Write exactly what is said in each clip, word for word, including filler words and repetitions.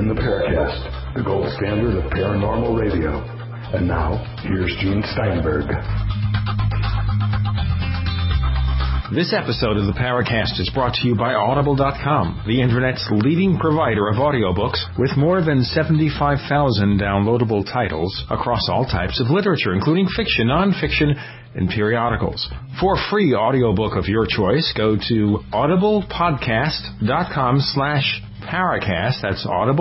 in the Paracast, the gold standard of paranormal radio. And now, here's Gene Steinberg. This episode of the Paracast is brought to you by Audible dot com, the Internet's leading provider of audiobooks with more than seventy-five thousand downloadable titles across all types of literature, including fiction, nonfiction, and periodicals. For a free audiobook of your choice, go to audiblepodcast.com slash Paracast. That's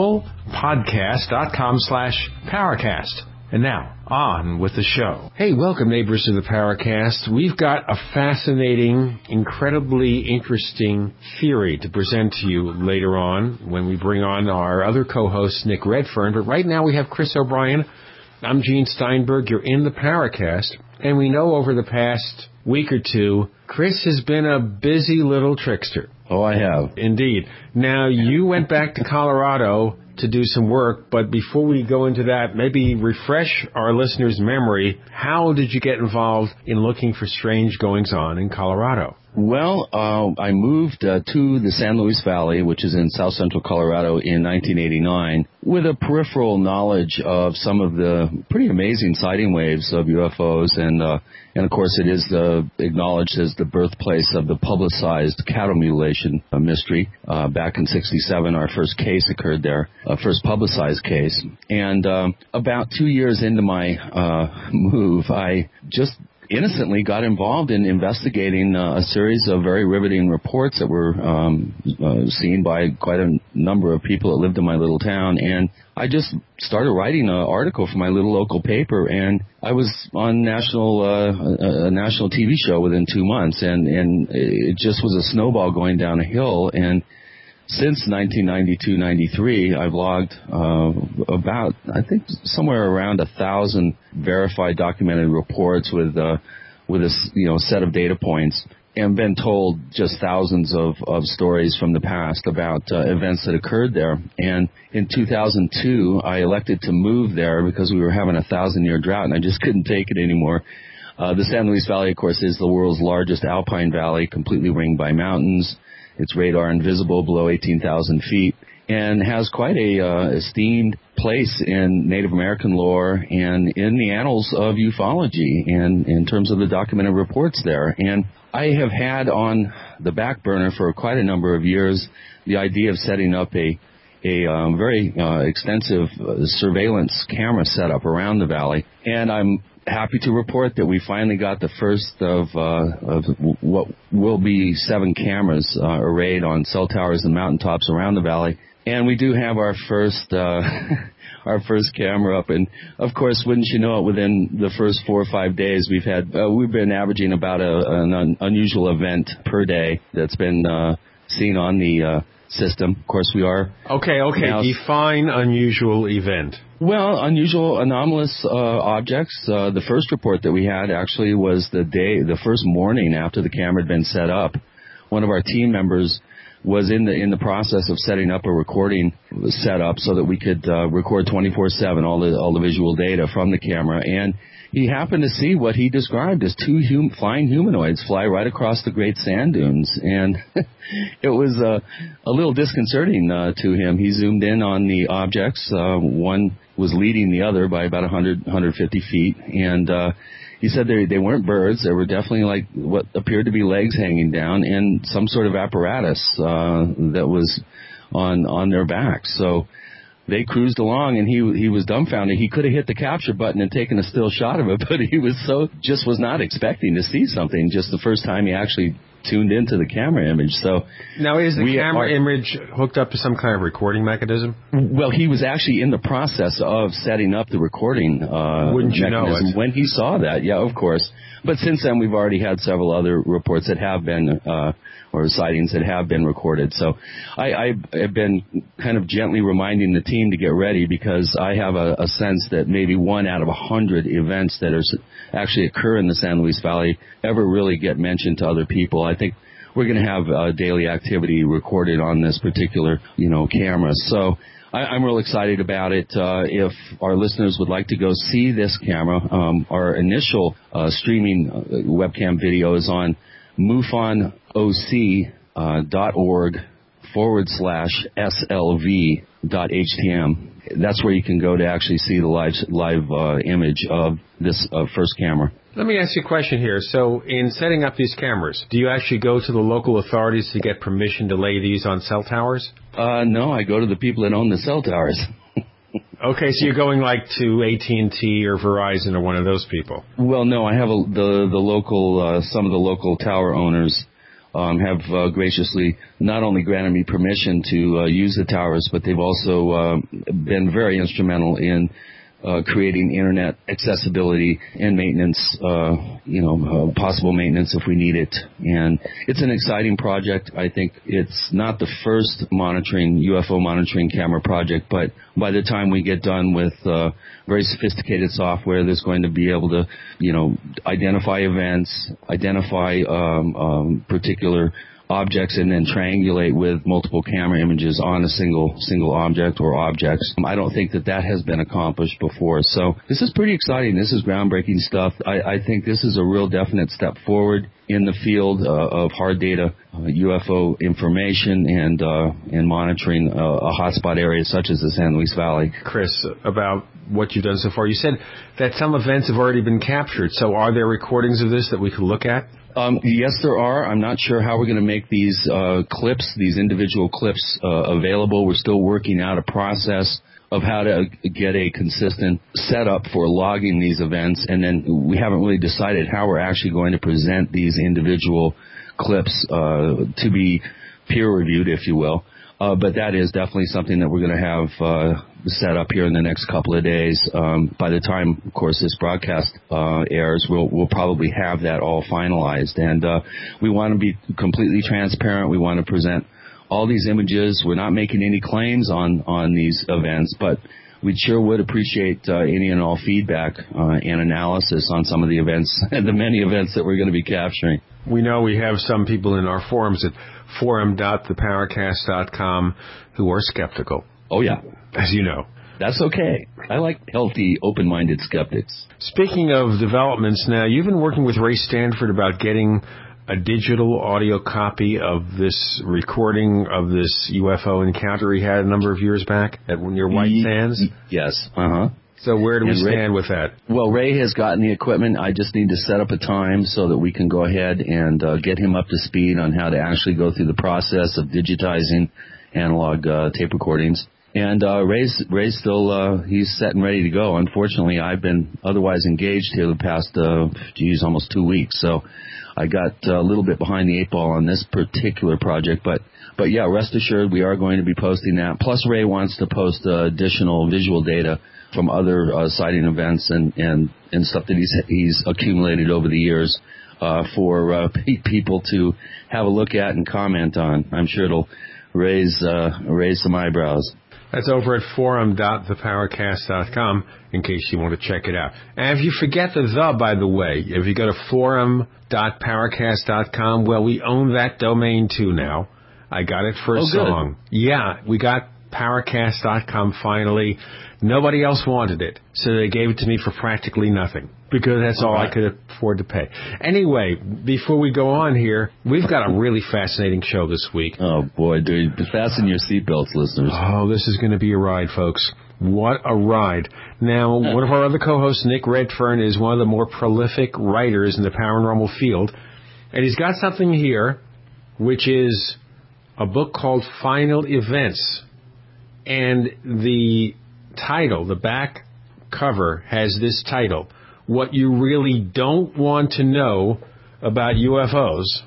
audiblepodcast.com slash Paracast. And now, on with the show. Hey, welcome, neighbors, to the Paracast. We've got a fascinating, incredibly interesting theory to present to you later on when we bring on our other co-host, Nick Redfern. But right now we have Chris O'Brien. I'm Gene Steinberg. You're in the Paracast. And we know over the past week or two, Chris has been a busy little trickster. Oh, I have. Indeed. Now, you went back to Colorado to do some work, but before we go into that, maybe refresh our listeners' memory. How did you get involved in looking for strange goings-on in Colorado? Well, uh, I moved uh, to the San Luis Valley, which is in south central Colorado, in nineteen eighty-nine, with a peripheral knowledge of some of the pretty amazing sighting waves of U F Os, and uh, and of course it is uh, acknowledged as the birthplace of the publicized cattle mutilation uh, mystery. Uh, back in sixty-seven, our first case occurred there, uh, first publicized case, and um, about two years into my uh, move, I just innocently got involved in investigating uh, a series of very riveting reports that were um, uh, seen by quite a number of people that lived in my little town. And I just started writing an article for my little local paper, and I was on national uh, a, a national T V show within two months, and, and it just was a snowball going down a hill. And since nineteen ninety-two ninety-three, I've logged uh, about, I think, somewhere around a thousand verified documented reports with uh, with a you know set of data points, and been told just thousands of, of stories from the past about uh, events that occurred there. And in two thousand two, I elected to move there because we were having a thousand-year drought, and I just couldn't take it anymore. Uh, the San Luis Valley, of course, is the world's largest alpine valley, completely ringed by mountains. It's radar invisible below eighteen thousand feet, and has quite a uh, esteemed place in Native American lore and in the annals of ufology, and in terms of the documented reports there. And I have had on the back burner for quite a number of years the idea of setting up a a um, very uh, extensive uh, surveillance camera setup around the valley, and I'm happy to report that we finally got the first of, uh, of what will be seven cameras uh, arrayed on cell towers and mountaintops around the valley. And we do have our first uh, our first camera up. And, of course, wouldn't you know it, within the first four or five days, we've had uh, we've been averaging about a, an un- unusual event per day that's been uh, seen on the uh, system. Of course, we are. Okay, okay. Now, define unusual event. Well, unusual, anomalous uh, objects. Uh, the first report that we had actually was the day, the first morning after the camera had been set up. One of our team members was in the in the process of setting up a recording setup so that we could uh, record twenty-four seven all the all the visual data from the camera, and he happened to see what he described as two hum- flying humanoids fly right across the Great Sand Dunes, and it was uh, a little disconcerting uh, to him. He zoomed in on the objects. Uh, one was leading the other by about one hundred, one hundred fifty feet, and uh, he said they they weren't birds. They were definitely like what appeared to be legs hanging down and some sort of apparatus uh, that was on on their backs. So they cruised along, and he he was dumbfounded. He could have hit the capture button and taken a still shot of it, but he was so just was not expecting to see something just the first time he actually tuned into the camera image. So now, is the camera are, image hooked up to some kind of recording mechanism? Well, he was actually in the process of setting up the recording uh, Wouldn't you mechanism know it? when he saw that. Yeah, of course. But since then, we've already had several other reports that have been, uh, or sightings that have been recorded. So I, I have been kind of gently reminding the team to get ready, because I have a, a sense that maybe one out of a hundred events that are actually occur in the San Luis Valley ever really get mentioned to other people. I think we're going to have uh, daily activity recorded on this particular, you know, camera. So I, I'm real excited about it. Uh, if our listeners would like to go see this camera, um, our initial uh, streaming uh, webcam video is on MUFON O C dot org forward slash S L V dot H T M. That's where you can go to actually see the live live uh, image of this uh, first camera. Let me ask you a question here. So in setting up these cameras, do you actually go to the local authorities to get permission to lay these on cell towers? Uh, no, I go to the people that own the cell towers. Okay, so you're going like to A T and T or Verizon or one of those people. Well, no, I have a, the the local uh, some of the local tower owners um, have uh, graciously not only granted me permission to uh, use the towers, but they've also uh, been very instrumental in uh, creating internet accessibility and maintenance, uh, you know, uh, possible maintenance if we need it. And it's an exciting project. I think it's not the first monitoring, U F O monitoring camera project, but by the time we get done with uh, very sophisticated software that's going to be able to, you know, identify events, identify um, um, particular objects, and then triangulate with multiple camera images on a single single object or objects. I don't think that that has been accomplished before. So this is pretty exciting. This is groundbreaking stuff. I, I think this is a real definite step forward in the field uh, of hard data, uh, U F O information, and uh, and monitoring uh, a hotspot area such as the San Luis Valley. Chris, about what you've done so far, you said that some events have already been captured. So are there recordings of this that we could look at? Um, yes, there are. I'm not sure how we're going to make these uh, clips, these individual clips, uh, available. We're still working out a process of how to get a consistent setup for logging these events, and then we haven't really decided how we're actually going to present these individual clips uh, to be peer-reviewed, if you will. Uh, but that is definitely something that we're going to have uh, set up here in the next couple of days. Um, by the time, of course, this broadcast uh, airs, we'll, we'll probably have that all finalized. And uh, we want to be completely transparent. We want to present all these images. We're not making any claims on, on these events, but we sure would appreciate uh, any and all feedback uh, and analysis on some of the events, the many events that we're going to be capturing. We know we have some people in our forums at forum dot the paracast dot com who are skeptical. Oh, yeah. As you know. That's okay. I like healthy, open-minded skeptics. Speaking of developments now, you've been working with Ray Stanford about getting a digital audio copy of this recording of this U F O encounter he had a number of years back at near White Sands? Yes. Uh-huh. So where do we and stand Ray, with that? Well, Ray has gotten the equipment. I just need to set up a time so that we can go ahead and uh, get him up to speed on how to actually go through the process of digitizing analog uh, tape recordings. And uh, Ray's, Ray's still, uh, he's set and ready to go. Unfortunately, I've been otherwise engaged here the past, uh, geez, almost two weeks. So I got uh, a little bit behind the eight ball on this particular project. But, but yeah, rest assured we are going to be posting that. Plus, Ray wants to post uh, additional visual data from other uh, sighting events and, and, and stuff that he's, he's accumulated over the years uh, for uh, people to have a look at and comment on. I'm sure it'll raise uh, raise some eyebrows. That's over at forum dot the paracast dot com in case you want to check it out. And if you forget the the, by the way, if you go to forum dot paracast dot com, well, we own that domain too now. I got it for a oh, song. Good. Yeah, we got paracast dot com finally. Nobody else wanted it, so they gave it to me for practically nothing, because that's all I could afford to pay. Anyway, before we go on here, we've got a really fascinating show this week. Oh, boy, dude. Fasten your seatbelts, listeners. Oh, this is going to be a ride, folks. What a ride. Now, one of our other co-hosts, Nick Redfern, is one of the more prolific writers in the paranormal field, and he's got something here, which is a book called Final Events. And the title, the back cover, has this title: What You Really Don't Want to Know About U F Os.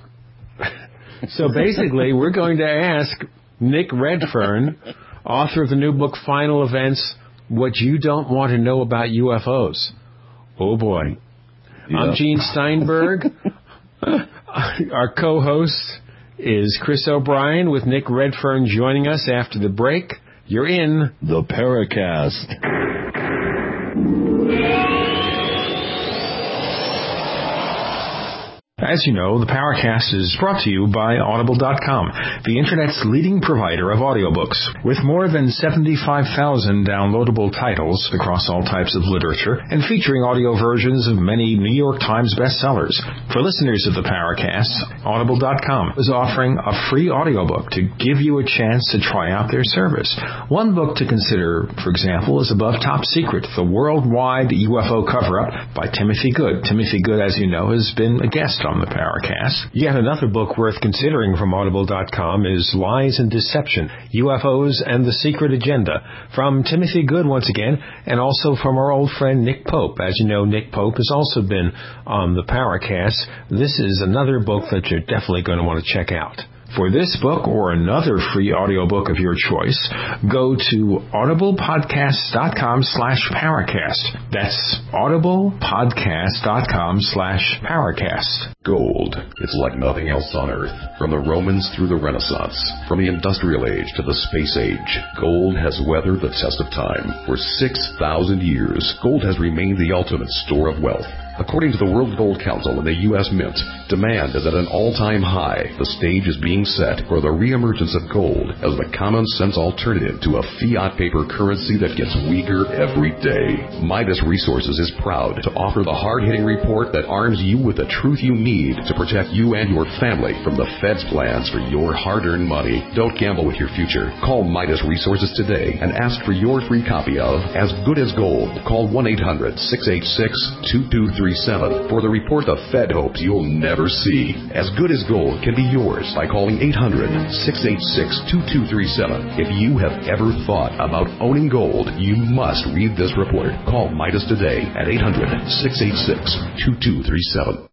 So basically, we're going to ask Nick Redfern, author of the new book Final Events, what you don't want to know about U F Os. Oh, boy. Yeah. I'm Gene Steinberg. Our co-host is Chris O'Brien, with Nick Redfern joining us after the break. You're in the Paracast. As you know, the Paracast is brought to you by Audible dot com, the Internet's leading provider of audiobooks. With more than seventy-five thousand downloadable titles across all types of literature and featuring audio versions of many New York Times bestsellers. For listeners of the Paracast, Audible dot com is offering a free audiobook to give you a chance to try out their service. One book to consider, for example, is Above Top Secret, the worldwide U F O cover-up by Timothy Good. Timothy Good, as you know, has been a guest on the Paracast. Yet another book worth considering from Audible dot com is Lies and Deception, U F Os and the Secret Agenda, from Timothy Good once again, and also from our old friend Nick Pope. As you know, Nick Pope has also been on the Paracast. This is another book that you're definitely going to want to check out. For this book or another free audiobook of your choice, go to audiblepodcast.com slash Paracast. That's audiblepodcast.com slash Paracast. Gold. It's like nothing else on Earth. From the Romans through the Renaissance, from the Industrial Age to the Space Age, gold has weathered the test of time. For six thousand years, gold has remained the ultimate store of wealth. According to the World Gold Council and the U S Mint, demand is at an all-time high. The stage is being set for the reemergence of gold as the common-sense alternative to a fiat paper currency that gets weaker every day. Midas Resources is proud to offer the hard-hitting report that arms you with the truth you need to protect you and your family from the Fed's plans for your hard-earned money. Don't gamble with your future. Call Midas Resources today and ask for your free copy of As Good as Gold. Call one eight hundred six eight six two two three seven for the report the Fed hopes you'll never see. As Good as Gold can be yours by calling eight hundred six eight six two two three seven. If you have ever thought about owning gold, you must read this report. Call Midas today at eight hundred six eight six two two three seven.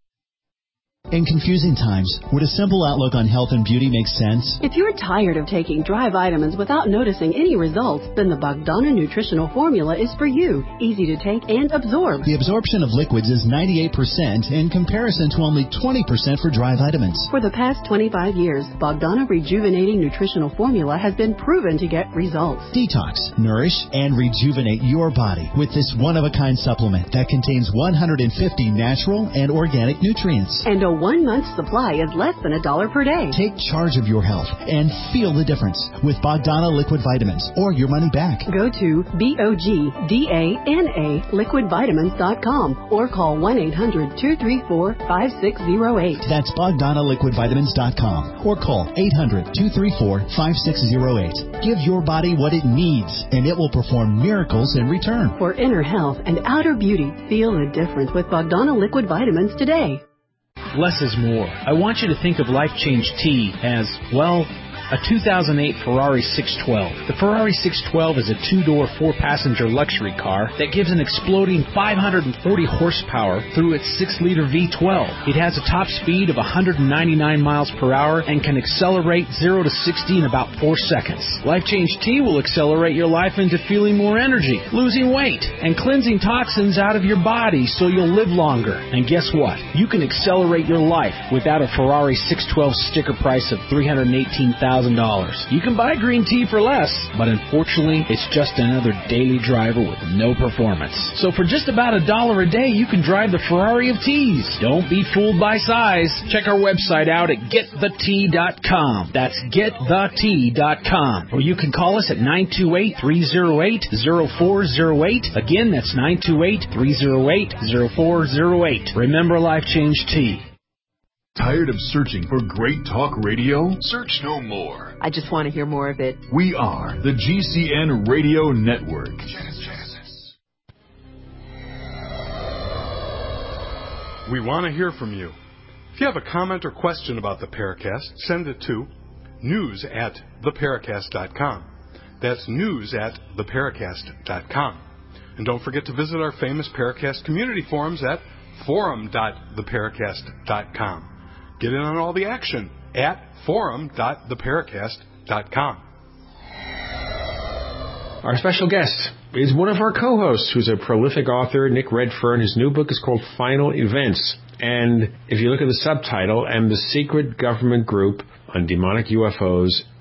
In confusing times, would a simple outlook on health and beauty make sense? If you're tired of taking dry vitamins without noticing any results, then the Bogdana Nutritional Formula is for you. Easy to take and absorb. The absorption of liquids is ninety-eight percent in comparison to only twenty percent for dry vitamins. For the past twenty-five years, Bogdana Rejuvenating Nutritional Formula has been proven to get results. Detox, nourish, and rejuvenate your body with this one-of-a-kind supplement that contains one hundred fifty natural and organic nutrients. And a one-month supply is less than a dollar per day. Take charge of your health and feel the difference with Bogdana Liquid Vitamins or your money back. Go to B O G D A N A liquid vitamins dot com or call one eight hundred two three four five six zero eight. That's Bogdana Liquid Vitamins dot com or call eight hundred two three four five six zero eight. Give your body what it needs and it will perform miracles in return. For inner health and outer beauty, feel the difference with Bogdana Liquid Vitamins today. Less is more. I want you to think of Life Change Tea as, well, a two thousand eight Ferrari six twelve. The Ferrari six twelve is a two-door, four-passenger luxury car that gives an exploding five hundred forty horsepower through its six-liter V twelve. It has a top speed of one hundred ninety-nine miles per hour and can accelerate zero to sixty in about four seconds. Life Change Tea will accelerate your life into feeling more energy, losing weight, and cleansing toxins out of your body so you'll live longer. And guess what? You can accelerate your life without a Ferrari six twelve sticker price of three hundred eighteen thousand dollars. You can buy green tea for less, but unfortunately, it's just another daily driver with no performance. So for just about a dollar a day, you can drive the Ferrari of teas. Don't be fooled by size. Check our website out at get the tea dot com. That's get the tea dot com. Or you can call us at nine two eight, three oh eight, oh four oh eight. Again, that's nine two eight, three oh eight, oh four oh eight. Remember Life Change Tea. Tired of searching for great talk radio? Search no more. I just want to hear more of it. We are the G C N Radio Network. We want to hear from you. If you have a comment or question about the Paracast, send it to news at the paracast dot com. That's news at the paracast dot com. And don't forget to visit our famous Paracast community forums at forum dot the paracast dot com. Get in on all the action at forum dot the paracast dot com. Our special guest is one of our co-hosts who's a prolific author, Nick Redfern. His new book is called Final Events. And if you look at the subtitle, and the secret government group on demonic U F Os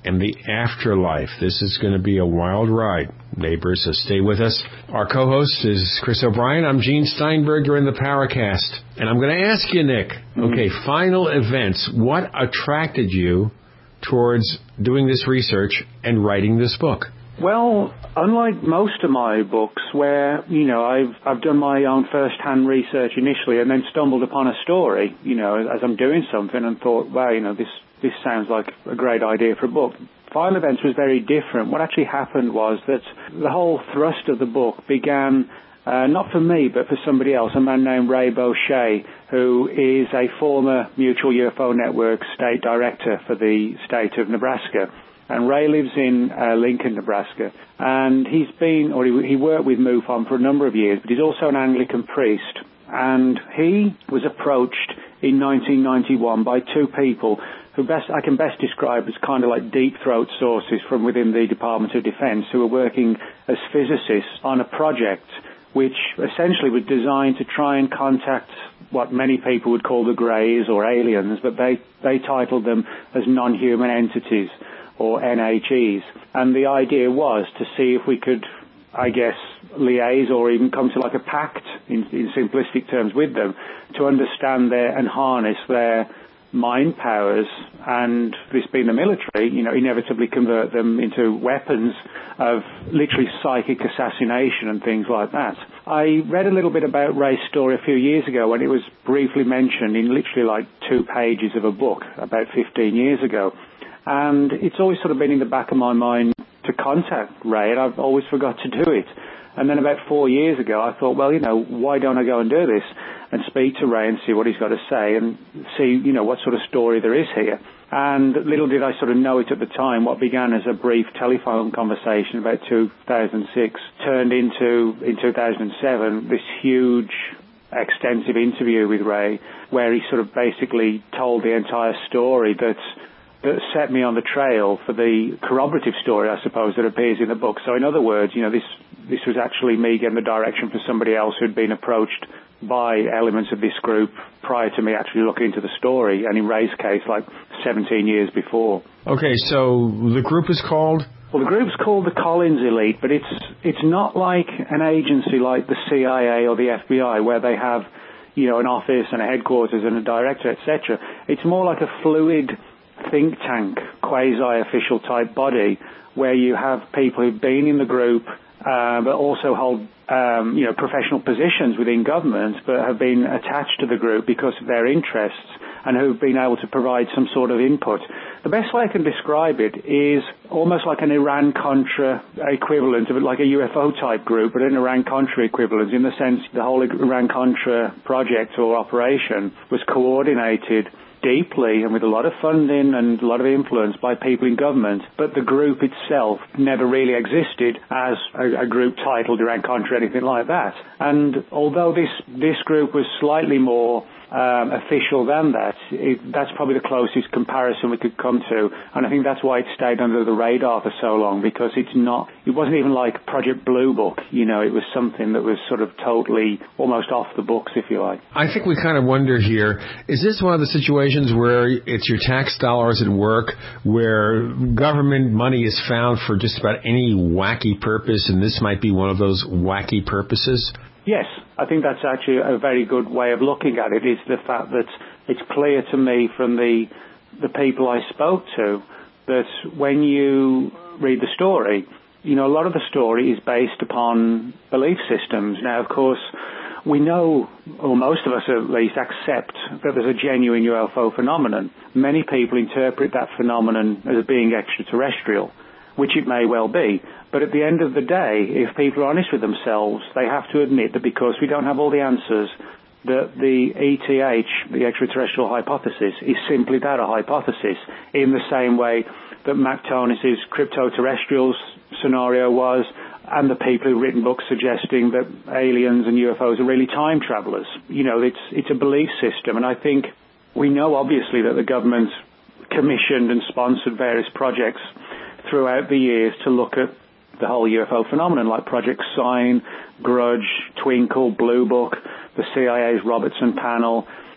and the afterlife. This is going to be a wild ride, neighbors, so stay with us. Our co-host is Chris O'Brien. I'm Gene Steinberg. You're in the Paracast. And I'm going to ask you, Nick, okay, final events. What attracted you towards doing this research and writing this book? Well, unlike most of my books where, you know, I've I've done my own first-hand research initially and then stumbled upon a story, you know, as I'm doing something and thought, wow, you know, this, this sounds like a great idea for a book. Final Events was very different. What actually happened was that the whole thrust of the book began, uh, not for me, but for somebody else, a man named Ray Beauchesne, who is a former Mutual U F O Network state director for the state of Nebraska. And Ray lives in uh, Lincoln, Nebraska, and he's been, or he, he worked with MUFON for a number of years, but he's also an Anglican priest. And he was approached in nineteen ninety-one by two people who best I can best describe as kind of like deep throat sources from within the Department of Defense, who were working as physicists on a project which essentially was designed to try and contact what many people would call the Greys or aliens, but they, they titled them as non-human entities, or N H Es. And the idea was to see if we could, I guess, liaise or even come to like a pact in, in simplistic terms with them to understand their and harness their mind powers, and this being the military, you know, inevitably convert them into weapons of literally psychic assassination and things like that. I read a little bit about Ray's story a few years ago when it was briefly mentioned in literally like two pages of a book about fifteen years ago. And it's always sort of been in the back of my mind to contact Ray, and I've always forgot to do it. And then about four years ago, I thought, well, you know, why don't I go and do this and speak to Ray and see what he's got to say and see, you know, what sort of story there is here. And little did I sort of know it at the time, what began as a brief telephone conversation about two thousand six turned into, in two thousand seven, this huge, extensive interview with Ray, where he sort of basically told the entire story that that set me on the trail for the corroborative story, I suppose, that appears in the book. So in other words, you know, this this was actually me getting the direction from somebody else who'd been approached by elements of this group prior to me actually looking into the story, and in Ray's case, like seventeen years before. Okay, so the group is called? Well, the group's called the Collins Elite, but it's it's not like an agency like the C I A or the F B I where they have, you know, an office and a headquarters and a director, et cetera. It's more like a fluid think tank, quasi-official type body where you have people who've been in the group uh, but also hold um, you know, professional positions within government but have been attached to the group because of their interests and who've been able to provide some sort of input. The best way I can describe it is almost like an Iran-Contra equivalent of it, like a U F O type group, but an Iran-Contra equivalent in the sense the whole Iran-Contra project or operation was coordinated deeply and with a lot of funding and a lot of influence by people in government, but the group itself never really existed as a, a group titled Iran-Contra or anything like that. And although this, this group was slightly more um, official than that, it, that's probably the closest comparison we could come to, and I think that's why it stayed under the radar for so long, because it's not, it wasn't even like Project Blue Book, you know, it was something that was sort of totally almost off the books, if you like. I think we kind of wonder here, is this one of the situations where it's your tax dollars at work, where government money is found for just about any wacky purpose, and this might be one of those wacky purposes? Yes, I think that's actually a very good way of looking at it, is the fact that it's clear to me from the the people I spoke to that when you read the story, you know, a lot of the story is based upon belief systems. Now, of course, we know, or most of us at least, accept that there's a genuine U F O phenomenon. Many people interpret that phenomenon as being extraterrestrial, which it may well be. But at the end of the day, if people are honest with themselves, they have to admit that because we don't have all the answers, that the E T H, the extraterrestrial hypothesis, is simply that, a hypothesis, in the same way that Mac Tonis's crypto-terrestrials scenario was, and the people who've written books suggesting that aliens and U F Os are really time travelers. You know, it's it's a belief system, and I think we know, obviously, that the government commissioned and sponsored various projects throughout the years to look at the whole U F O phenomenon, like Project Sign, Grudge, Twinkle, Blue Book, the C I A's Robertson panel,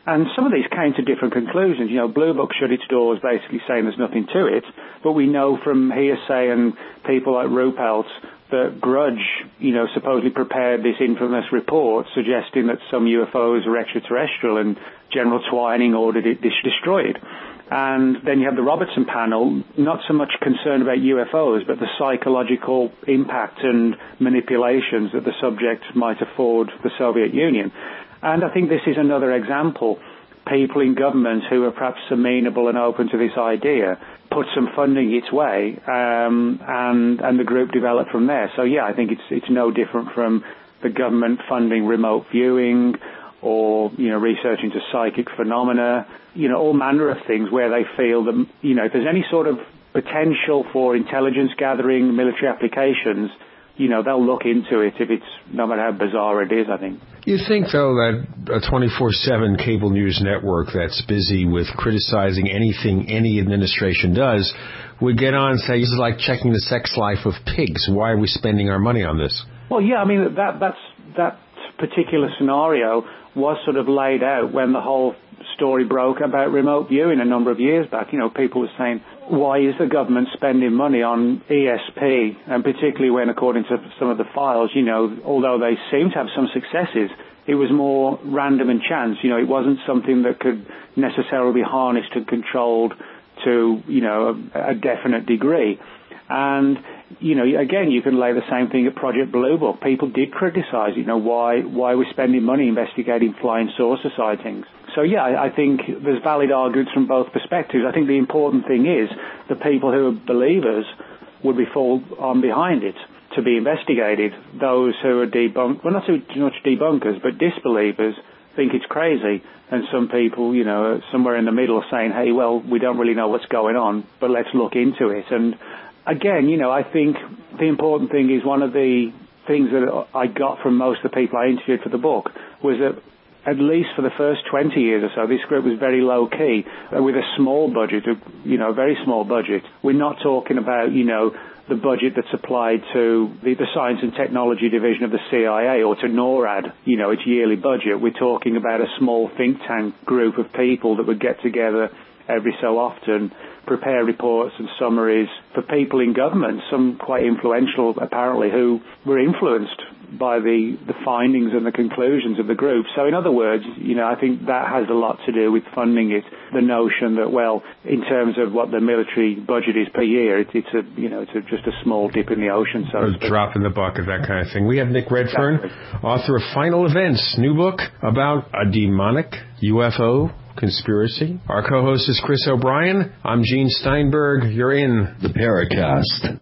And some of these came to different conclusions. You know, Blue Book shut its doors basically saying there's nothing to it, but we know from hearsay and people like Ruppelt that Grudge, you know, supposedly prepared this infamous report suggesting that some U F Os were extraterrestrial, and General Twining ordered it destroyed. And then you have the Robertson panel, not so much concerned about U F Os, but the psychological impact and manipulations that the subject might afford the Soviet Union. And I think this is another example. People in government who are perhaps amenable and open to this idea put some funding its way, um, and and the group developed from there. So yeah, I think it's it's no different from the government funding remote viewing, or, you know, research into psychic phenomena, you know, all manner of things where they feel that, you know, if there's any sort of potential for intelligence gathering, military applications, you know, they'll look into it if it's, no matter how bizarre it is, I think. You think, though, that a twenty-four seven cable news network that's busy with criticizing anything any administration does would get on and say, this is like checking the sex life of pigs. Why are we spending our money on this? Well, yeah, I mean, that that's that particular scenario was sort of laid out when the whole story broke about remote viewing a number of years back. You know, people were saying, why is the government spending money on E S P? And particularly when, according to some of the files, you know, although they seem to have some successes, it was more random and chance. You know, it wasn't something that could necessarily be harnessed and controlled to, you know, a, a definite degree. And, you know, again, you can lay the same thing at Project Blue Book. People did criticize, you know, why why we're spending money investigating flying saucer sightings. So, yeah, I, I think there's valid arguments from both perspectives. I think the important thing is the people who are believers would be fall on behind it to be investigated. Those who are debunked, well, not so much debunkers, but disbelievers, think it's crazy. And some people, you know, somewhere in the middle are saying, hey, well, we don't really know what's going on, but let's look into it. And again, you know, I think the important thing is, one of the things that I got from most of the people I interviewed for the book was that at least for the first twenty years or so, this group was very low-key, with a small budget, you know, a very small budget. We're not talking about, you know, the budget that's applied to the, the Science and Technology Division of the C I A or to NORAD, you know, its yearly budget. We're talking about a small think tank group of people that would get together every so often, prepare reports and summaries for people in government, some quite influential apparently, who were influenced by the, the findings and the conclusions of the group. So in other words, you know, I think that has a lot to do with funding it. The notion that, well, in terms of what the military budget is per year, it, it's a, you know, it's a, just a small dip in the ocean. So a drop in the bucket, that kind of thing. We have Nick Redfern, exactly. Author of Final Events, new book about a demonic U F O conspiracy. Our co-host is Chris O'Brien. I'm Gene Steinberg. You're in the Paracast.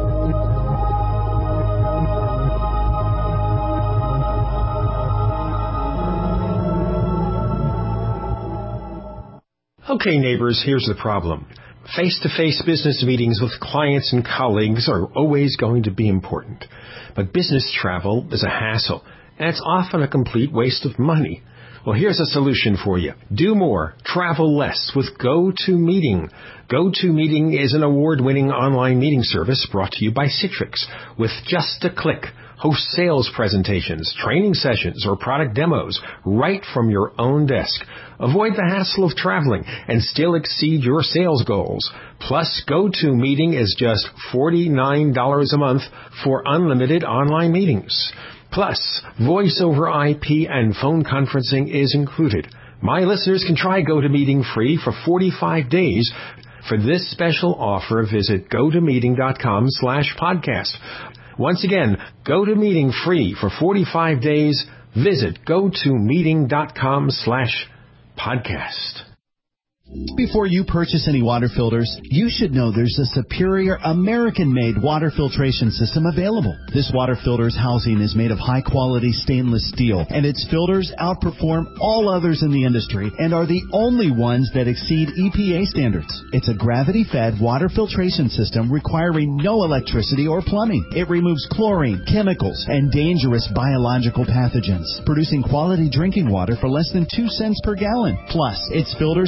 Okay, neighbors, here's the problem. Face-to-face business meetings with clients and colleagues are always going to be important. But business travel is a hassle, and it's often a complete waste of money. Well, here's a solution for you. Do more, travel less with GoToMeeting. GoToMeeting is an award-winning online meeting service brought to you by Citrix. With just a click, host sales presentations, training sessions, or product demos right from your own desk. Avoid the hassle of traveling and still exceed your sales goals. Plus, GoToMeeting is just forty-nine dollars a month for unlimited online meetings. Plus, voice over I P and phone conferencing is included. My listeners can try GoToMeeting free for forty-five days. For this special offer, visit gotomeeting.com slash podcast. Once again, GoToMeeting free for forty-five days. Visit gotomeeting.com slash podcast. Before you purchase any water filters, you should know there's a superior American-made water filtration system available. This water filter's housing is made of high-quality stainless steel, and its filters outperform all others in the industry and are the only ones that exceed E P A standards. It's a gravity-fed water filtration system requiring no electricity or plumbing. It removes chlorine, chemicals, and dangerous biological pathogens, producing quality drinking water for less than two cents per gallon. Plus, its filters can be cleaned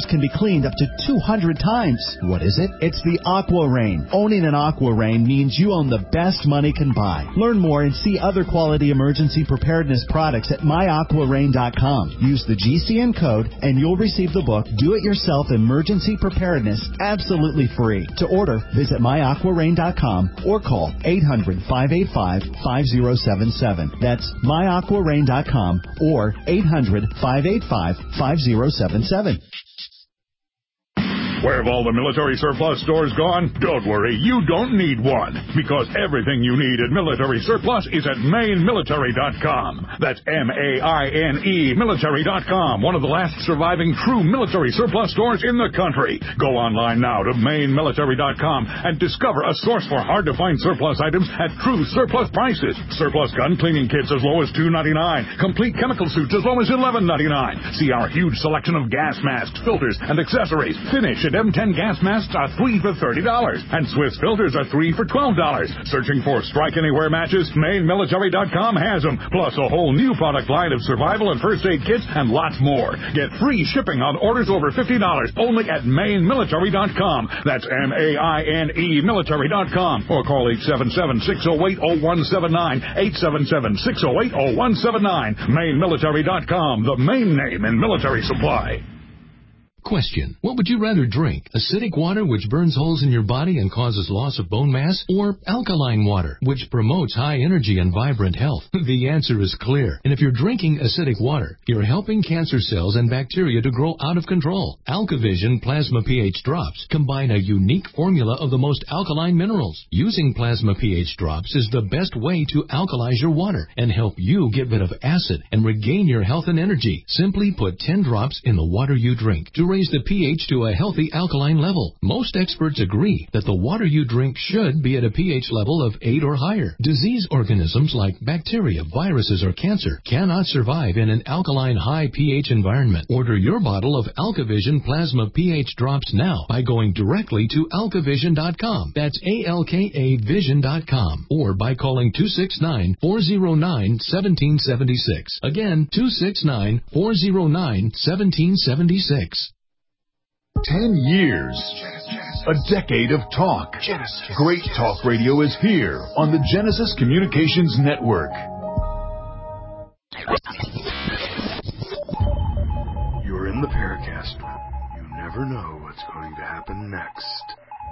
cleaned up to two hundred times. What is it? It's the Aqua Rain. Owning an Aqua Rain means you own the best money can buy. Learn more and see other quality emergency preparedness products at my aqua rain dot com. Use the G C N code and you'll receive the book Do It Yourself Emergency Preparedness absolutely free. To order, visit my aqua rain dot com or call eight hundred, five eight five, five zero seven seven. That's my aqua rain dot com or eight hundred, five eight five, five zero seven seven. Where have all the military surplus stores gone? Don't worry, you don't need one, because everything you need at Military Surplus is at Maine Military dot com. That's M A I N E Military dot com, one of the last surviving true military surplus stores in the country. Go online now to Maine Military dot com and discover a source for hard-to-find surplus items at true surplus prices. Surplus gun cleaning kits as low as two ninety-nine, complete chemical suits as low as eleven ninety-nine. See our huge selection of gas masks, filters, and accessories. Finish at M ten gas masks are three for thirty dollars, and Swiss filters are three for twelve dollars. Searching for Strike Anywhere matches? Maine Military dot com has them, plus a whole new product line of survival and first aid kits and lots more. Get free shipping on orders over fifty dollars only at Maine Military dot com. That's M A I N E Military dot com, or call eight seven seven, six oh eight, oh one seven nine, eight seven seven, six oh eight, oh one seven nine. Maine Military dot com, the main name in military supply. Question. What would you rather drink? Acidic water, which burns holes in your body and causes loss of bone mass? Or alkaline water, which promotes high energy and vibrant health? The answer is clear. And if you're drinking acidic water, you're helping cancer cells and bacteria to grow out of control. AlkaVision Plasma pH Drops combine a unique formula of the most alkaline minerals. Using Plasma pH Drops is the best way to alkalize your water and help you get rid of acid and regain your health and energy. Simply put ten drops in the water you drink to raise the pH to a healthy alkaline level. Most experts agree that the water you drink should be at a pH level of eight or higher. Disease organisms like bacteria, viruses, or cancer cannot survive in an alkaline high pH environment. Order your bottle of AlkaVision Plasma pH Drops now by going directly to alka vision dot com. That's A L K A vision dot com. Or by calling two six nine, four oh nine, one seven seven six. Again, two six nine, four oh nine, one seven seven six. Ten years. A decade of talk. Great talk radio is here on the Genesis Communications Network. You're in the Paracast. You never know what's going to happen next.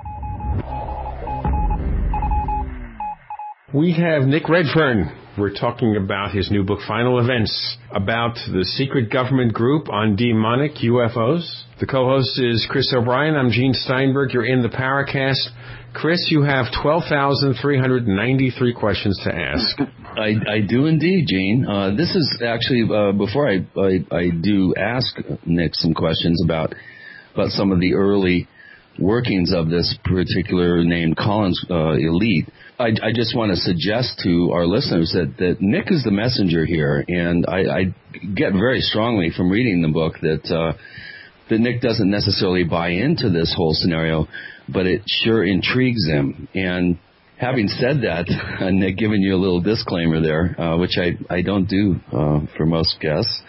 We have Nick Redfern. We're talking about his new book, Final Events, about the secret government group on demonic U F Os. The co-host is Chris O'Brien. I'm Gene Steinberg. You're in the Paracast. Chris, you have twelve thousand three hundred ninety-three questions to ask. I, I do indeed, Gene. Uh, this is actually, uh, before I, I, I do ask Nick some questions about, about some of the early workings of this particular named Collins uh, elite, I, I just want to suggest to our listeners that, that Nick is the messenger here, and I, I get very strongly from reading the book that uh, that Nick doesn't necessarily buy into this whole scenario, but it sure intrigues him. And having said that, and Nick giving you a little disclaimer there, uh, which I, I don't do uh, for most guests,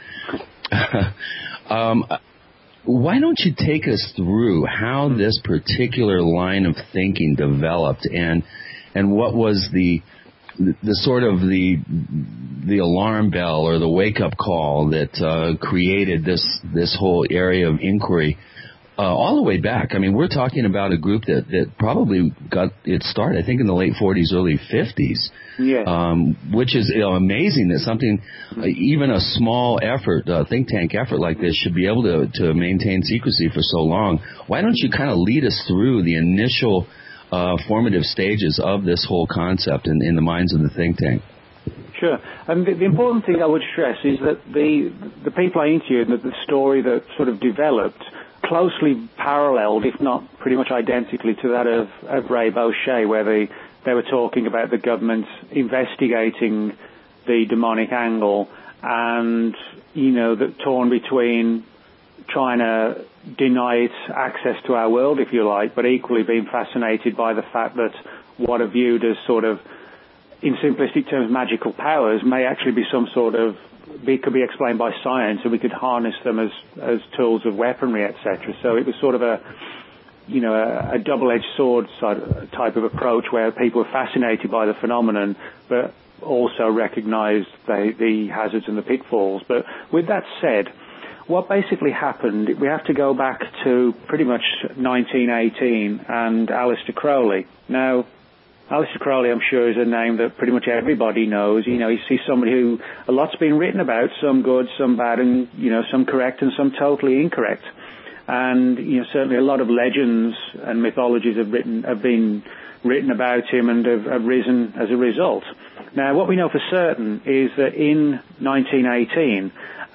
um, why don't you take us through how this particular line of thinking developed, and and what was the the sort of the the alarm bell or the wake up call that uh, created this this whole area of inquiry uh, all the way back? I mean, we're talking about a group that, that probably got its start, I think, in the late forties, early fifties. Yeah. Um, which is, you know, amazing that something, uh, even a small effort, uh, think tank effort like this, should be able to to maintain secrecy for so long. Why don't you kind of lead us through the initial uh, formative stages of this whole concept in, in the minds of the think tank? Sure. And the, the important thing I would stress is that the the people I interviewed, that the story that sort of developed closely paralleled, if not pretty much identically, to that of, of Ray Boucher, where they, they were talking about the government investigating the demonic angle and, you know, that torn between trying to deny its access to our world, if you like, but equally being fascinated by the fact that what are viewed as sort of in simplistic terms, magical powers may actually be some sort of, be, could be explained by science, and we could harness them as, as tools of weaponry, et cetera. So it was sort of a, you know, a, a double-edged sword sort of type of approach where people were fascinated by the phenomenon, but also recognized the, the hazards and the pitfalls. But with that said, what basically happened, we have to go back to pretty much nineteen eighteen and Aleister Crowley. Now, Aleister Crowley, I'm sure, is a name that pretty much everybody knows. You know, you see somebody who a lot's been written about, some good, some bad, and, you know, some correct and some totally incorrect. And, you know, certainly a lot of legends and mythologies have written, have been written about him and have, have risen as a result. Now, what we know for certain is that in nineteen eighteen,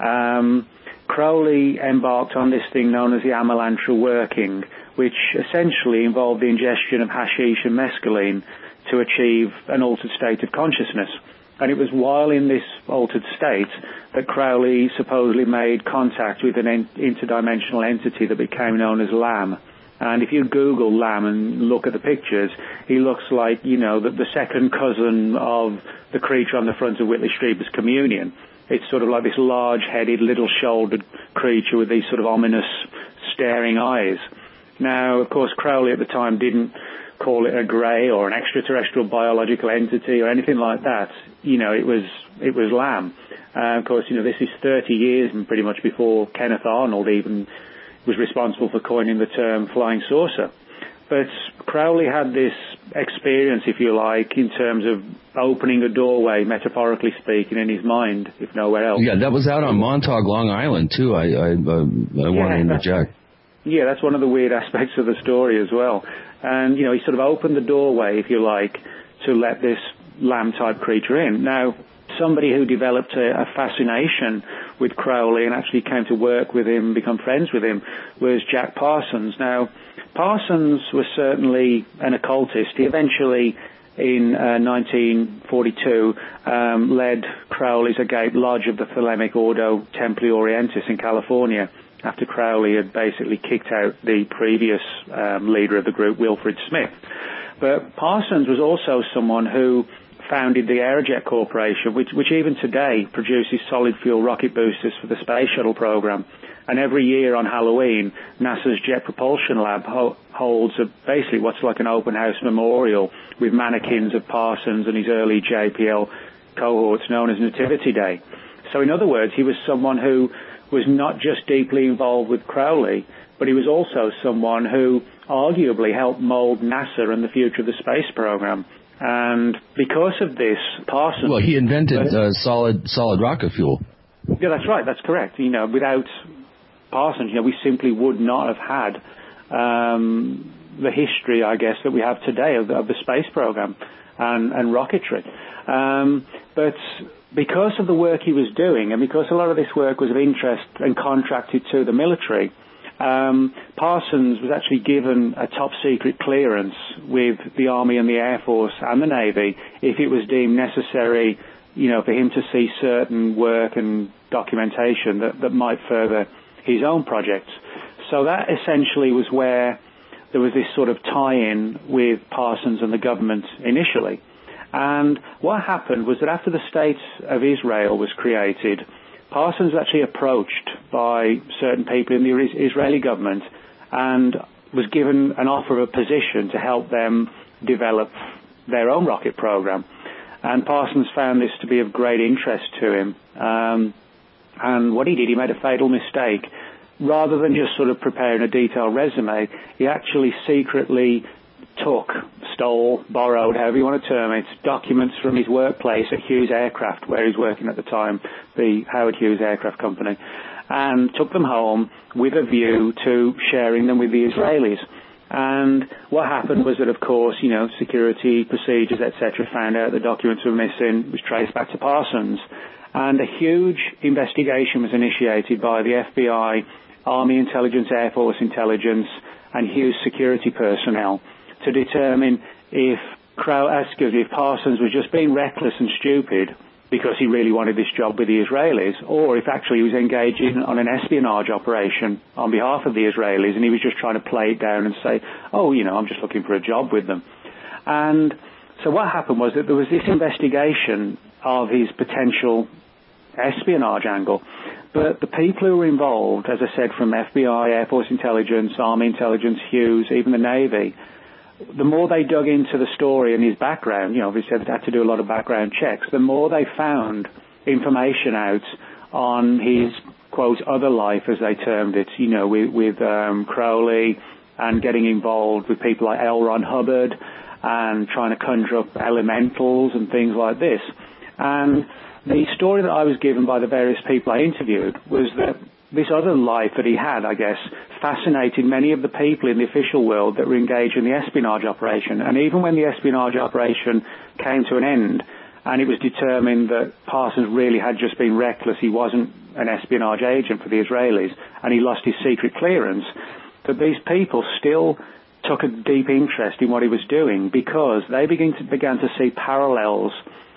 um, Crowley embarked on this thing known as the Amalantrah working, which essentially involved the ingestion of hashish and mescaline to achieve an altered state of consciousness. And it was while in this altered state that Crowley supposedly made contact with an en- interdimensional entity that became known as Lam. And if you Google Lam and look at the pictures, he looks like, you know, the, the second cousin of the creature on the front of Whitley Strieber's Communion. It's sort of like this large-headed, little-shouldered creature with these sort of ominous, staring eyes. Now, of course, Crowley at the time didn't call it a grey or an extraterrestrial biological entity or anything like that. You know, it was it was Lam. Uh, of course, you know, this is thirty years and pretty much before Kenneth Arnold even was responsible for coining the term flying saucer. But Crowley had this experience, if you like, in terms of opening a doorway, metaphorically speaking, in his mind, if nowhere else. Yeah, that was out on Montauk, Long Island, too. I, I, uh, I want to interject. Yeah, that's one of the weird aspects of the story as well. And, you know, he sort of opened the doorway, if you like, to let this lamb-type creature in. Now, somebody who developed a, a fascination with Crowley and actually came to work with him, become friends with him, was Jack Parsons. Now, Parsons was certainly an occultist. He eventually, in uh, nineteen forty-two, um, led Crowley's Agate Lodge of the Thelemic Ordo Templi Orientis in California, after Crowley had basically kicked out the previous um, leader of the group, Wilfred Smith. But Parsons was also someone who founded the Aerojet Corporation, which, which even today produces solid fuel rocket boosters for the Space Shuttle program. And every year on Halloween, NASA's Jet Propulsion Lab ho- holds a, basically what's like an open house memorial with mannequins of Parsons and his early J P L cohorts known as Nativity Day. So in other words, he was someone who was not just deeply involved with Crowley, but he was also someone who arguably helped mold NASA and the future of the space program. And because of this, Parsons... Well, he invented uh, solid solid rocket fuel. Yeah, that's right. That's correct. You know, without Parsons, you know, we simply would not have had um, the history, I guess, that we have today of, of the space program and, and rocketry. Um, but because of the work he was doing, and because a lot of this work was of interest and contracted to the military, Um, Parsons was actually given a top-secret clearance with the Army and the Air Force and the Navy if it was deemed necessary, you know, for him to see certain work and documentation that, that might further his own projects. So that essentially was where there was this sort of tie-in with Parsons and the government initially. And what happened was that after the State of Israel was created, Parsons was actually approached by certain people in the Israeli government and was given an offer of a position to help them develop their own rocket program. And Parsons found this to be of great interest to him. Um, and what he did, he made a fatal mistake. Rather than just sort of preparing a detailed resume, he actually secretly took, stole, borrowed, however you want to term it, documents from his workplace at Hughes Aircraft, where he was working at the time, the Howard Hughes Aircraft Company, and took them home with a view to sharing them with the Israelis. And what happened was that, of course, you know, security procedures, et cetera, found out the documents were missing, was traced back to Parsons, and a huge investigation was initiated by the F B I, Army Intelligence, Air Force Intelligence, and Hughes security personnel to determine if Crow, excuse me, if Parsons was just being reckless and stupid because he really wanted this job with the Israelis, or if actually he was engaging on an espionage operation on behalf of the Israelis and he was just trying to play it down and say, oh, you know, I'm just looking for a job with them. And so what happened was that there was this investigation of his potential espionage angle. But the people who were involved, as I said, from F B I, Air Force Intelligence, Army Intelligence, Hughes, even the Navy, the more they dug into the story and his background, you know, obviously they had to do a lot of background checks, the more they found information out on his, quote, other life, as they termed it, you know, with, with um, Crowley, and getting involved with people like L. Ron Hubbard and trying to conjure up elementals and things like this. And the story that I was given by the various people I interviewed was that this other life that he had, I guess, fascinated many of the people in the official world that were engaged in the espionage operation. And even when the espionage operation came to an end and it was determined that Parsons really had just been reckless, he wasn't an espionage agent for the Israelis, and he lost his secret clearance, that these people still took a deep interest in what he was doing because they began to, began to see parallels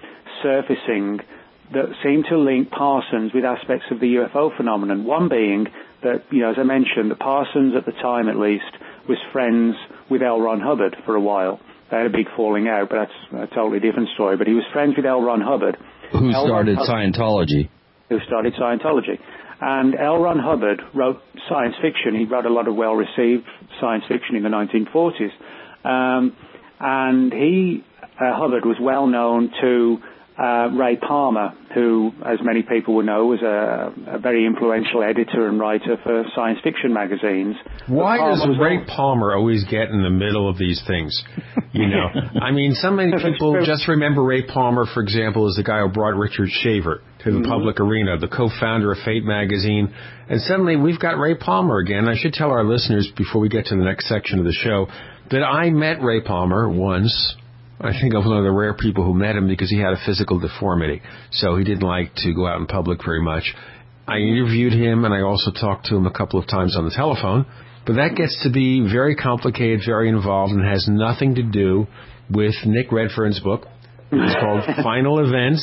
surfacing that seemed to link Parsons with aspects of the U F O phenomenon. One being that, you know, as I mentioned, that Parsons at the time at least was friends with L. Ron Hubbard for a while. They had a big falling out, but that's a totally different story. But he was friends with L. Ron Hubbard. Who L. started Ron Scientology. Who started Scientology. And L. Ron Hubbard wrote science fiction. He wrote a lot of well-received science fiction in the nineteen forties. Um, and he, uh, Hubbard, was well known to Uh, Ray Palmer, who, as many people will know, was a, a very influential editor and writer for science fiction magazines. Why does Ray well, Palmer always get in the middle of these things? You know, I mean, so many people just remember Ray Palmer, for example, as the guy who brought Richard Shaver to the mm-hmm. public arena, the co-founder of Fate magazine. And suddenly we've got Ray Palmer again. I should tell our listeners before we get to the next section of the show that I met Ray Palmer once. I think I was one of the rare people who met him because he had a physical deformity, so he didn't like to go out in public very much. I interviewed him, and I also talked to him a couple of times on the telephone, but that gets to be very complicated, very involved, and has nothing to do with Nick Redfern's book. It's called Final Events,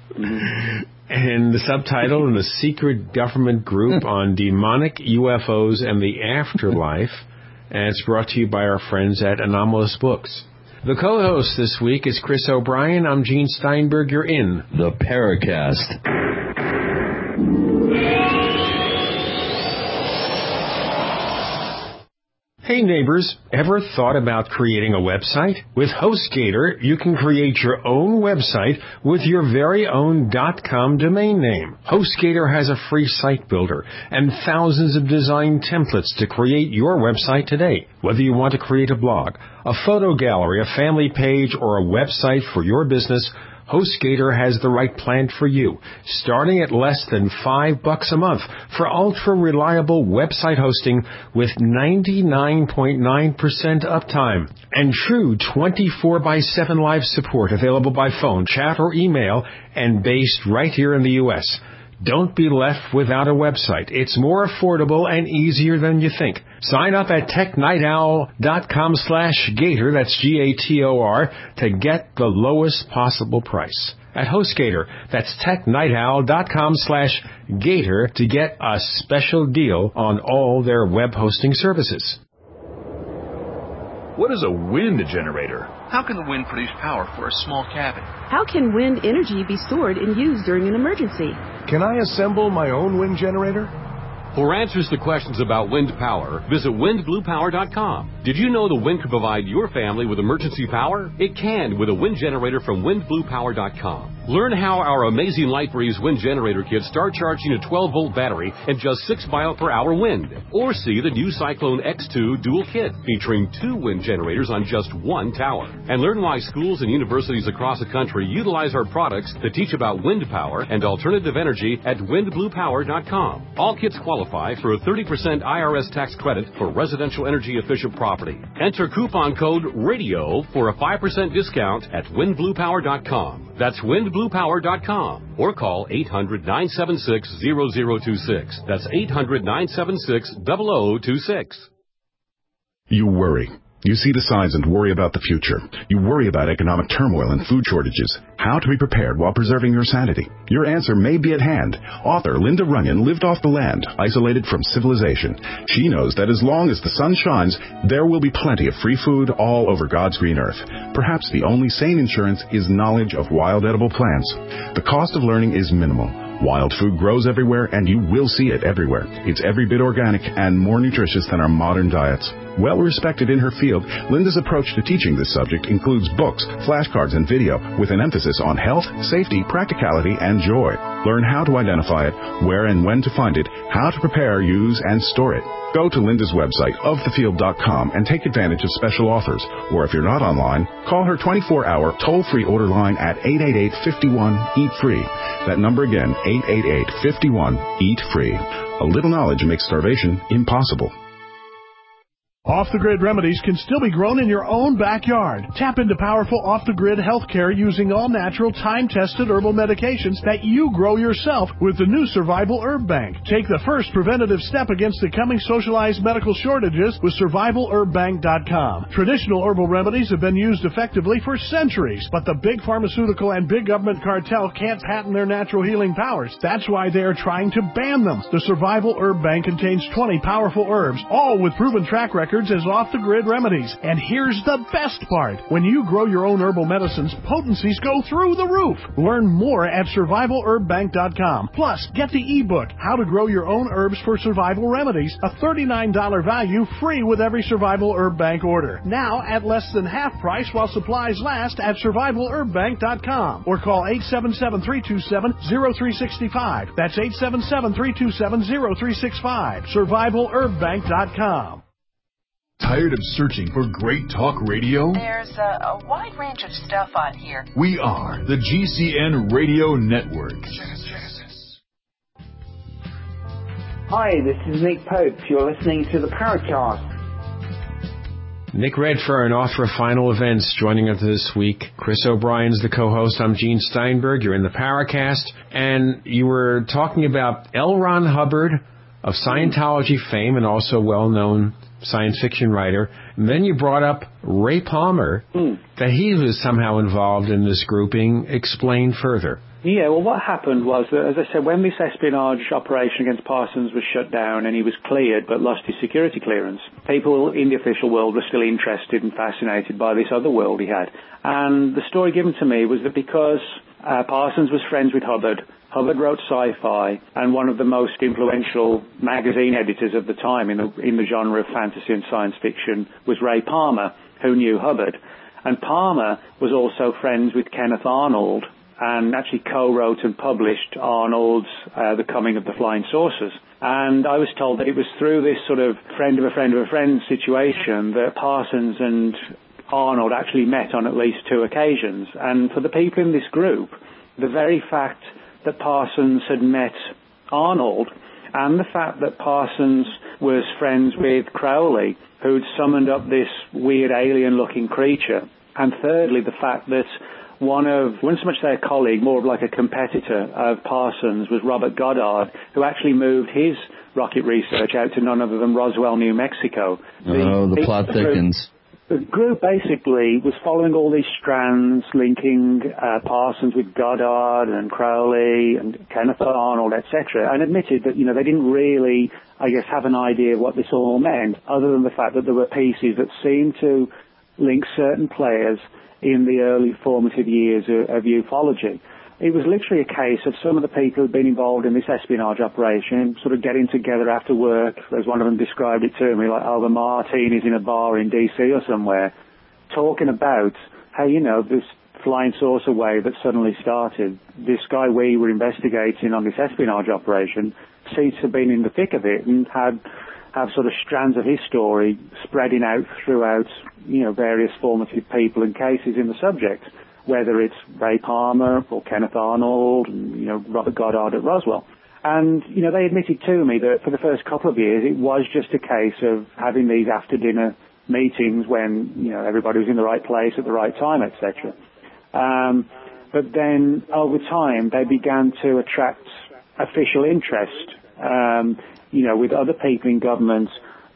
and the subtitle, The Secret Government Group on Demonic U F Os and the Afterlife, and it's brought to you by our friends at Anomalous Books. The co-host this week is Chris O'Brien. I'm Gene Steinberg. You're in the Paracast. Hey neighbors, ever thought about creating a website? With HostGator, you can create your own website with your very own .com domain name. HostGator has a free site builder and thousands of design templates to create your website today. Whether you want to create a blog, a photo gallery, a family page, or a website for your business, HostGator has the right plan for you, starting at less than five bucks a month for ultra-reliable website hosting with ninety-nine point nine percent uptime and true twenty-four by seven live support available by phone, chat, or email, and based right here in the U S Don't be left without a website. It's more affordable and easier than you think. Sign up at technightowl.com slash gator, that's G A T O R, to get the lowest possible price. At HostGator, that's technightowl.com slash gator to get a special deal on all their web hosting services. What is a wind generator? How can the wind produce power for a small cabin? How can wind energy be stored and used during an emergency? Can I assemble my own wind generator? For answers to questions about wind power, visit wind blue power dot com. Did you know the wind can provide your family with emergency power? It can with a wind generator from wind blue power dot com. Learn how our amazing LightBreeze wind generator kits start charging a twelve volt battery and just six mile per hour wind. Or see the new Cyclone X two dual kit featuring two wind generators on just one tower. And learn why schools and universities across the country utilize our products to teach about wind power and alternative energy at wind blue power dot com. All kits qualify for a thirty percent I R S tax credit for residential energy efficient property. Enter coupon code RADIO for a five percent discount at wind blue power dot com. That's wind blue power dot com. Or call eight hundred, nine seven six, zero zero two six. That's eight hundred, nine seven six, zero zero two six. You worry. You see the signs and worry about the future. You worry about economic turmoil and food shortages. How to be prepared while preserving your sanity. Your answer may be at hand. Author Linda Runyon lived off the land, isolated from civilization. She knows that as long as the sun shines, there will be plenty of free food all over God's green earth. Perhaps the only sane insurance is knowledge of wild edible plants. The cost of learning is minimal. Wild food grows everywhere, and you will see it everywhere. It's every bit organic and more nutritious than our modern diets. Well respected in her field, Linda's approach to teaching this subject includes books, flashcards, and video with an emphasis on health, safety, practicality, and joy. Learn how to identify it, where and when to find it, how to prepare, use, and store it. Go to Linda's website, of the field dot com, and take advantage of special offers. Or if you're not online, call her twenty-four hour toll-free order line at eight eight eight, five one, eat free. That number again, eight eight eight, five one, eat free. A little knowledge makes starvation impossible. Off-the-grid remedies can still be grown in your own backyard. Tap into powerful off-the-grid healthcare using all-natural, time-tested herbal medications that you grow yourself with the new Survival Herb Bank. Take the first preventative step against the coming socialized medical shortages with survival herb bank dot com. Traditional herbal remedies have been used effectively for centuries, but the big pharmaceutical and big government cartel can't patent their natural healing powers. That's why they are trying to ban them. The Survival Herb Bank contains twenty powerful herbs, all with proven track records as off-the-grid remedies. And here's the best part. When you grow your own herbal medicines, potencies go through the roof. Learn more at survival herb bank dot com. Plus, get the ebook, How to Grow Your Own Herbs for Survival Remedies, a thirty-nine dollars value free with every Survival Herb Bank order. Now at less than half price while supplies last at survival herb bank dot com. Or call eight seven seven, three two seven, zero three six five. That's eight seven seven, three two seven, zero three six five. survival herb bank dot com. Tired of searching for great talk radio? There's a, a wide range of stuff on here. We are the G C N Radio Network. Hi, this is Nick Pope. You're listening to the Paracast. Nick Redfern, author of Final Events, joining us this week. Chris O'Brien's the co-host. I'm Gene Steinberg. You're in the Paracast. And you were talking about L. Ron Hubbard of Scientology fame and also well-known science fiction writer. And then you brought up Ray Palmer, mm. that he was somehow involved in this grouping. Explain further. Yeah, well, what happened was that, as I said, when this espionage operation against Parsons was shut down and he was cleared but lost his security clearance, people in the official world were still interested and fascinated by this other world he had. And the story given to me was that because uh, Parsons was friends with Hubbard, Hubbard wrote sci-fi, and one of the most influential magazine editors of the time in the, in the genre of fantasy and science fiction was Ray Palmer, who knew Hubbard. And Palmer was also friends with Kenneth Arnold, and actually co-wrote and published Arnold's uh, The Coming of the Flying Saucers. And I was told that it was through this sort of friend of a friend of a friend situation that Parsons and Arnold actually met on at least two occasions. And for the people in this group, the very fact that Parsons had met Arnold and the fact that Parsons was friends with Crowley, who'd summoned up this weird alien-looking creature, and thirdly, the fact that one of, wasn't so much their colleague, more of like a competitor of Parsons, was Robert Goddard, who actually moved his rocket research out to none other than Roswell, New Mexico. Oh, the, the plot thickens. The group basically was following all these strands, linking uh, Parsons with Goddard and Crowley and Kenneth Arnold, et cetera, and admitted that, you know, they didn't really, I guess, have an idea of what this all meant, other than the fact that there were pieces that seemed to link certain players in the early formative years of, of ufology. It was literally a case of some of the people who'd been involved in this espionage operation sort of getting together after work, as one of them described it to me, like over martinis in a bar in D C or somewhere, talking about how, you know, this flying saucer wave that suddenly started, this guy we were investigating on this espionage operation seems to have been in the thick of it and had have sort of strands of his story spreading out throughout, you know, various formative people and cases in the subject, whether it's Ray Palmer or Kenneth Arnold, and, you know, Robert Goddard at Roswell. And, you know, they admitted to me that for the first couple of years it was just a case of having these after-dinner meetings when, you know, everybody was in the right place at the right time, et cetera. Um, but then over time they began to attract official interest. Um, you know, with other people in government,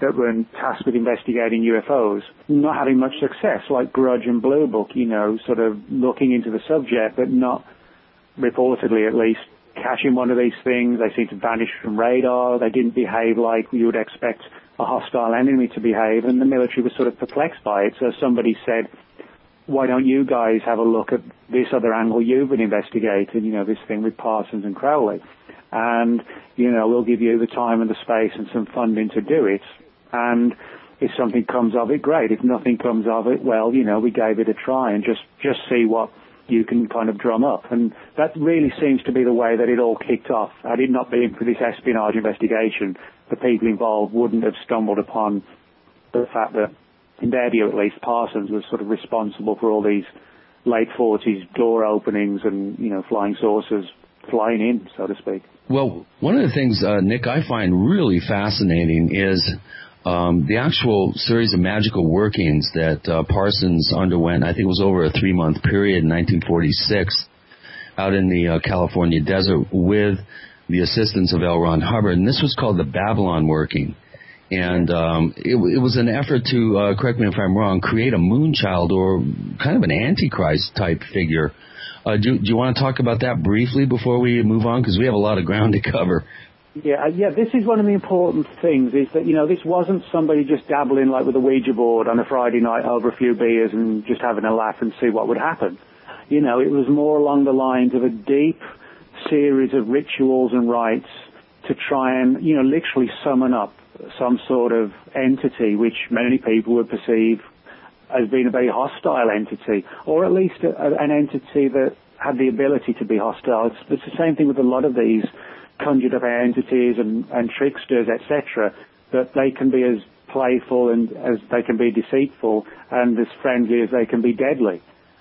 that were tasked with investigating U F Os not having much success, like Grudge and Blue Book, you know, sort of looking into the subject, but not, reportedly at least, catching one of these things. They seemed to vanish from radar. They didn't behave like you would expect a hostile enemy to behave, and the military was sort of perplexed by it. So somebody said, why don't you guys have a look at this other angle you've been investigating, you know, this thing with Parsons and Crowley. And, you know, we'll give you the time and the space and some funding to do it. And if something comes of it, great. If nothing comes of it, well, you know, we gave it a try and just, just see what you can kind of drum up. And that really seems to be the way that it all kicked off. Had it not been for this espionage investigation, the people involved wouldn't have stumbled upon the fact that, in their view at least, Parsons was sort of responsible for all these late forties door openings and, you know, flying saucers flying in, so to speak. Well, one of the things, uh, Nick, I find really fascinating is um, the actual series of magical workings that uh, Parsons underwent. I think it was over a three-month period in nineteen forty-six out in the uh, California desert with the assistance of L. Ron Hubbard. And this was called the Babylon working. And um, it, it was an effort to, uh, correct me if I'm wrong, create a moonchild or kind of an Antichrist-type figure. Uh, do, do you want to talk about that briefly before we move on? Because we have a lot of ground to cover. Yeah, yeah, this is one of the important things, is that, you know, this wasn't somebody just dabbling like with a Ouija board on a Friday night over a few beers and just having a laugh and see what would happen. You know, it was more along the lines of a deep series of rituals and rites to try and, you know, literally summon up some sort of entity which many people would perceive as being a very hostile entity, or at least a, an entity that had the ability to be hostile. It's, it's the same thing with a lot of these conjured up entities and, and tricksters, et cetera, that they can be as playful and as they can be deceitful and as friendly as they can be deadly.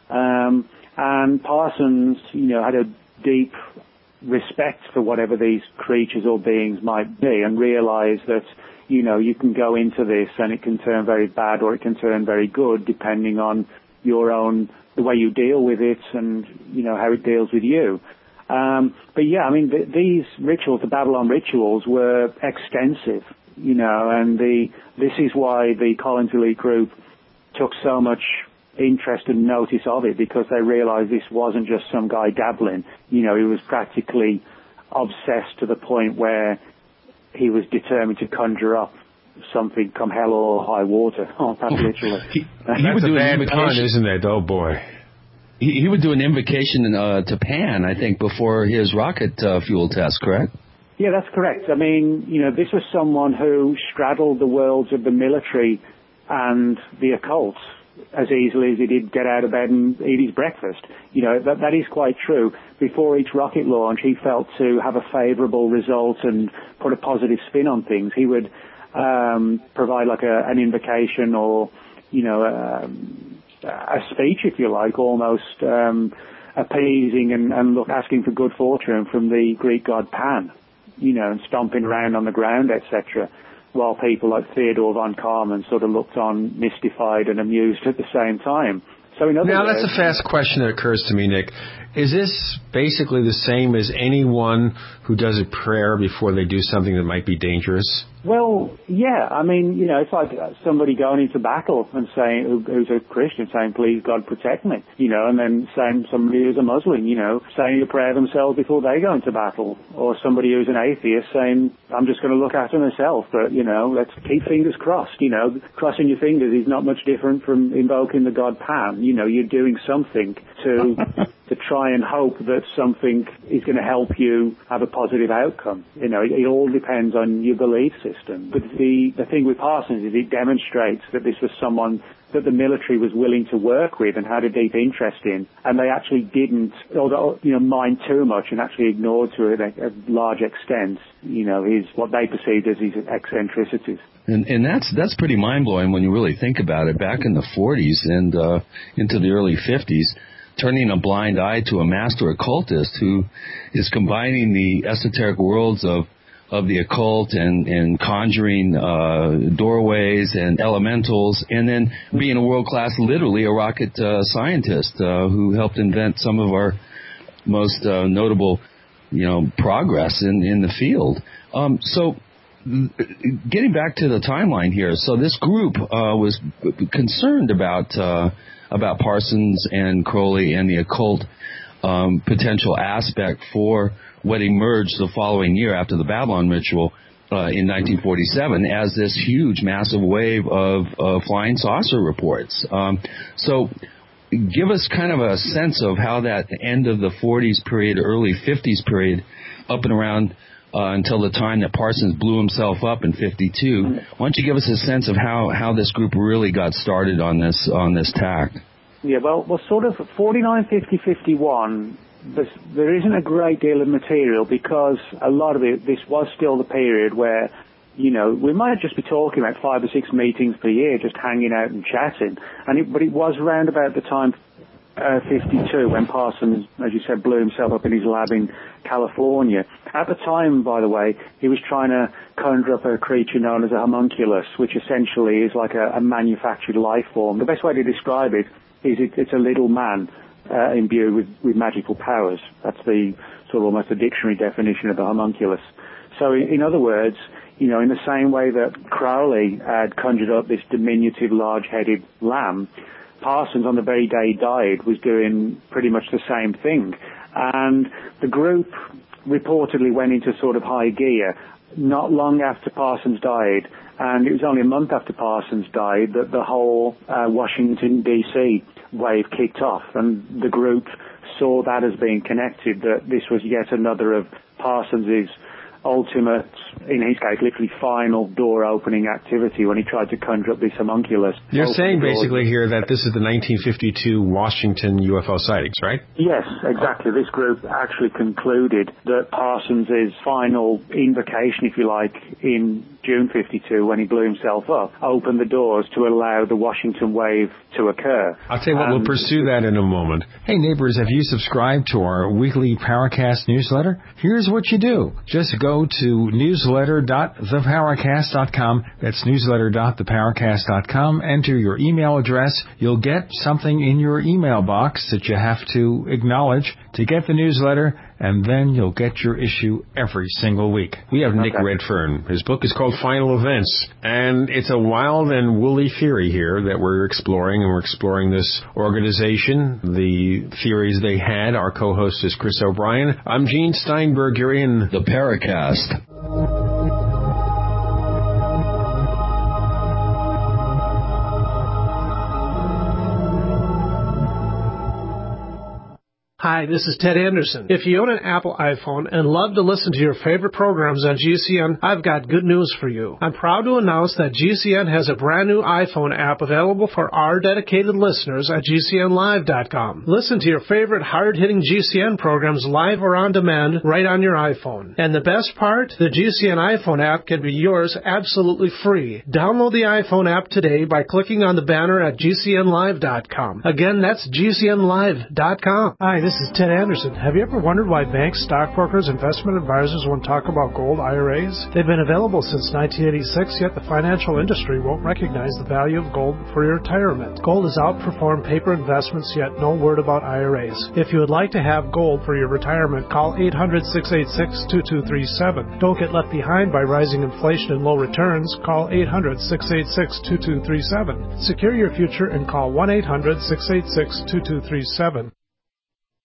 Um, and Parsons, you know, had a deep respect for whatever these creatures or beings might be and realized that, you know, you can go into this and it can turn very bad or it can turn very good depending on your own, the way you deal with it and, you know, how it deals with you. Um, but yeah, I mean, th- these rituals, the Babylon rituals, were extensive, you know, and the this is why the Collins Elite Group took so much interest and notice of it, because they realized this wasn't just some guy dabbling. You know, he was practically obsessed to the point where he was determined to conjure up something come hell or high water. Oh, that's literally. he, he would do an invocation, isn't it? Oh boy. He, he would do an invocation uh, to Pan, I think, before his rocket uh, fuel test, correct? Yeah, that's correct. I mean, you know, this was someone who straddled the worlds of the military and the occult as easily as he did get out of bed and eat his breakfast. You know, that, that is quite true. Before each rocket launch, he felt to have a favorable result and put a positive spin on things. He would um, provide like a, an invocation or, you know, um, a speech, if you like, almost um, appeasing and, and look, asking for good fortune from the Greek god Pan, you know, and stomping around on the ground, et cetera, while people like Theodore von Karman sort of looked on mystified and amused at the same time. So in other now, words, that's a fast question that occurs to me, Nick. Is this basically the same as anyone who does a prayer before they do something that might be dangerous? Well, yeah. I mean, you know, it's like somebody going into battle and saying, who, who's a Christian, saying, please, God, protect me, you know, and then saying somebody who's a Muslim, you know, saying a prayer themselves before they go into battle, or somebody who's an atheist saying, I'm just going to look after myself, but, you know, let's keep fingers crossed, you know. Crossing your fingers is not much different from invoking the god Pan. You know, you're doing something to to try and hope that something is going to help you have a positive outcome. You know, it, it all depends on your belief system. But the, the thing with Parsons is it demonstrates that this was someone that the military was willing to work with and had a deep interest in, and they actually didn't, although, you know, mind too much and actually ignored to a, a large extent, you know, his, what they perceived as his eccentricities. And, and that's that's pretty mind-blowing when you really think about it. Back in the forties and uh, into the early fifties, turning a blind eye to a master occultist who is combining the esoteric worlds of of the occult and, and conjuring uh, doorways and elementals, and then being a world-class, literally a rocket uh, scientist uh, who helped invent some of our most uh, notable, you know, progress in, in the field. Um, so getting back to the timeline here, so this group uh, was concerned about uh, about Parsons and Crowley and the occult um, potential aspect for what emerged the following year after the Babylon ritual uh, in nineteen forty-seven as this huge, massive wave of uh, flying saucer reports. Um, so give us kind of a sense of how that end of the forties period, early fifties period, up and around Uh, until the time that Parsons blew himself up in fifty-two. Why don't you give us a sense of how, how this group really got started on this on this tack? Yeah, well, well, sort of forty-nine, fifty, fifty-one, there isn't a great deal of material because a lot of it, this was still the period where, you know, we might just be talking about five or six meetings per year, just hanging out and chatting. And it, but it was around about the time Uh, fifty-two, when Parsons, as you said, blew himself up in his lab in California. At the time, by the way, he was trying to conjure up a creature known as a homunculus, which essentially is like a, a manufactured life form. The best way to describe it is it, it's a little man uh, imbued with, with magical powers. That's the sort of almost a dictionary definition of a homunculus. So in, in other words, you know, in the same way that Crowley had conjured up this diminutive, large-headed lamb, Parsons, on the very day he died, was doing pretty much the same thing. And the group reportedly went into sort of high gear not long after Parsons died. And it was only a month after Parsons died that the whole uh, Washington, D C wave kicked off. And the group saw that as being connected, that this was yet another of Parsons's ultimate, in his case, literally final door-opening activity when he tried to conjure up this homunculus. You're saying basically here that this is the nineteen fifty-two Washington U F O sightings, right? Yes, exactly. This group actually concluded that Parsons' final invocation, if you like, in June fifty-two, when he blew himself up, opened the doors to allow the Washington wave to occur. I'll tell you what, and we'll pursue that in a moment. Hey, neighbors, have you subscribed to our weekly Paracast newsletter? Here's what you do. Just go to newsletter dot the paracast dot com. That's newsletter dot the paracast dot com. Enter your email address. You'll get something in your email box that you have to acknowledge to get the newsletter, and then you'll get your issue every single week. We have Nick okay. Redfern. His book is called Final Events, and it's a wild and woolly theory here that we're exploring, and we're exploring this organization, the theories they had. Our co-host is Chris O'Brien. I'm Gene Steinberg. You're in the Paracast. Hi, this is Ted Anderson. If you own an Apple iPhone and love to listen to your favorite programs on G C N, I've got good news for you. I'm proud to announce that G C N has a brand new iPhone app available for our dedicated listeners at G C N live dot com. Listen to your favorite hard-hitting G C N programs live or on demand right on your iPhone. And the best part, the G C N iPhone app can be yours absolutely free. Download the iPhone app today by clicking on the banner at G C N live dot com. Again, that's G C N live dot com. Hi, this This is Ted Anderson. Have you ever wondered why banks, stockbrokers, investment advisors won't talk about gold I R As? They've been available since nineteen eighty-six, yet the financial industry won't recognize the value of gold for your retirement. Gold has outperformed paper investments, yet no word about I R As. If you would like to have gold for your retirement, call eight hundred, six eight six, two two three seven. Don't get left behind by rising inflation and low returns. Call eight hundred, six eight six, two two three seven. Secure your future and call one eight hundred, six eight six, two two three seven.